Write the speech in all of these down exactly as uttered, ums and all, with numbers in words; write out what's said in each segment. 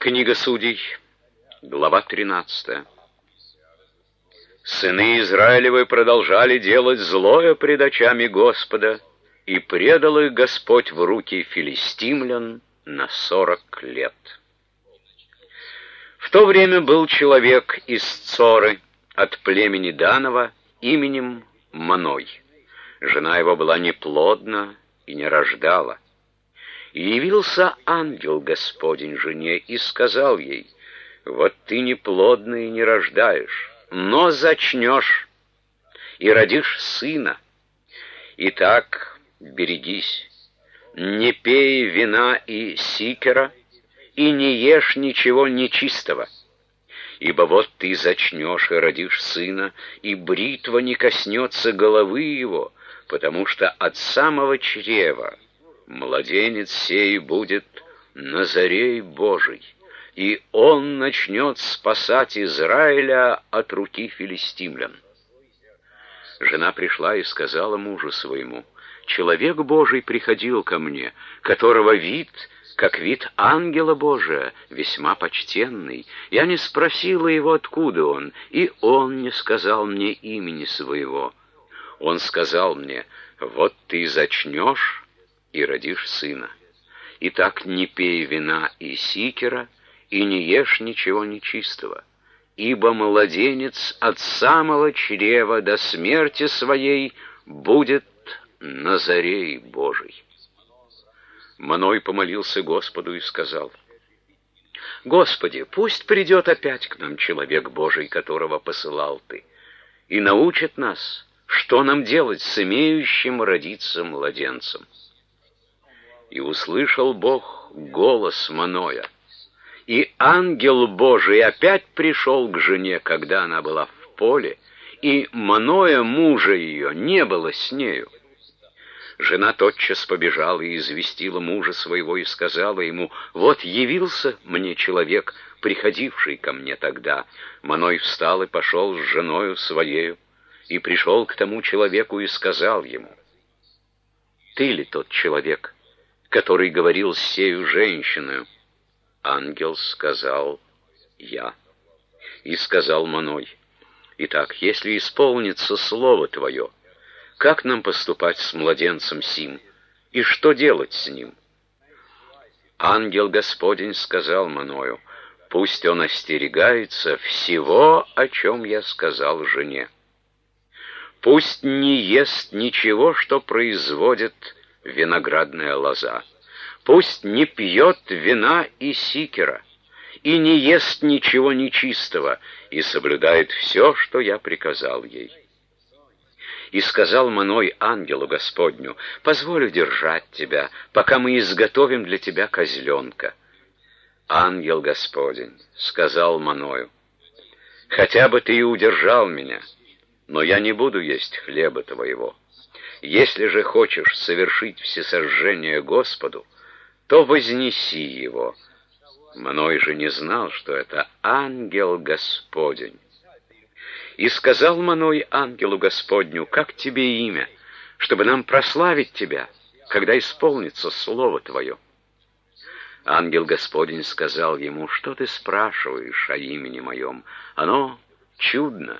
Книга Судей, глава тринадцатая. Сыны Израилевы продолжали делать злое пред очами Господа, и предал их Господь в руки филистимлян на сорок лет. В то время был человек из Цоры от племени Данова именем Маной. Жена его была неплодна и не рождала. И явился ангел Господень жене и сказал ей: «Вот ты неплодна и не рождаешь, но зачнешь и родишь сына. Итак, берегись, не пей вина и сикера, и не ешь ничего нечистого. Ибо вот ты зачнешь и родишь сына, и бритва не коснется головы его, потому что от самого чрева младенец сей будет Назарей Божий, и он начнет спасать Израиля от руки филистимлян». Жена пришла и сказала мужу своему: «Человек Божий приходил ко мне, которого вид, как вид ангела Божия, весьма почтенный. Я не спросила его, откуда он, и он не сказал мне имени своего. Он сказал мне: вот ты зачнешь и родишь сына. Итак, не пей вина и сикера, и не ешь ничего нечистого, ибо младенец от самого чрева до смерти своей будет Назарей Божий». Маной помолился Господу и сказал: «Господи, пусть придет опять к нам человек Божий, которого посылал ты, и научит нас, что нам делать с имеющим родиться младенцем». И услышал Бог голос Маноя, и ангел Божий опять пришел к жене, когда она была в поле, и Маноя, мужа ее, не было с нею. Жена тотчас побежала и известила мужа своего и сказала ему: «Вот явился мне человек, приходивший ко мне тогда». Маной встал и пошел с женою своею, и пришел к тому человеку и сказал ему: «Ты ли тот человек, который говорил с сею женщиною?» Ангел сказал: «Я». И сказал Маной: «Итак, если исполнится слово твое, как нам поступать с младенцем сим, и что делать с ним?» Ангел Господень сказал Маною: «Пусть он остерегается всего, о чем я сказал жене. Пусть не ест ничего, что производит виноградная лоза. Пусть не пьет вина и сикера, и не ест ничего нечистого, и соблюдает все, что я приказал ей». И сказал Маной ангелу Господню: «Позволю держать тебя, пока мы изготовим для тебя козленка». Ангел Господень сказал Маною: «Хотя бы ты и удержал меня, но я не буду есть хлеба твоего. Если же хочешь совершить всесожжение Господу, то вознеси его». Маной же не знал, что это ангел Господень. И сказал Маной ангелу Господню: «Как тебе имя, чтобы нам прославить тебя, когда исполнится слово твое?» Ангел Господень сказал ему: «Что ты спрашиваешь о имени моем? Оно чудно».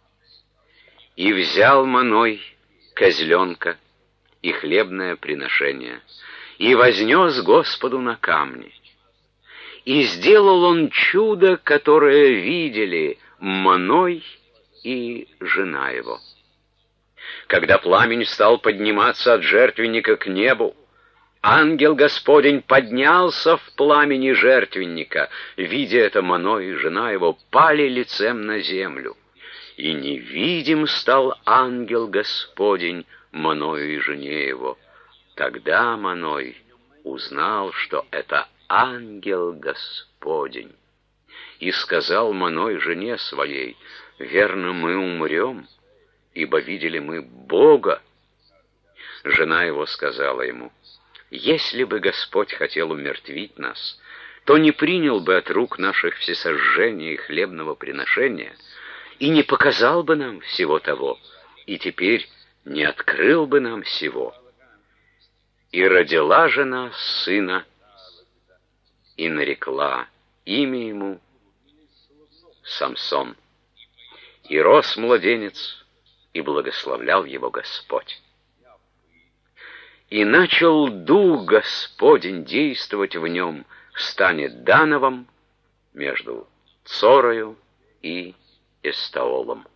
И взял Маной козленка и хлебное приношение, и вознес Господу на камни. И сделал он чудо, которое видели Маной и жена его. Когда пламень стал подниматься от жертвенника к небу, ангел Господень поднялся в пламени жертвенника. Видя это, Маной и жена его пали лицем на землю. И невидим стал ангел Господень Маною и жене его. Тогда Маной узнал, что это ангел Господень. И сказал Маной жене своей: «Верно, мы умрем, ибо видели мы Бога». Жена его сказала ему: «Если бы Господь хотел умертвить нас, то не принял бы от рук наших всесожжения и хлебного приношения, и не показал бы нам всего того, и теперь не открыл бы нам всего». И родила жена сына, и нарекла имя ему Самсон. И рос младенец, и благословлял его Господь. И начал Дух Господень действовать в нем в стане Дановом между Цорою и Эстаолом.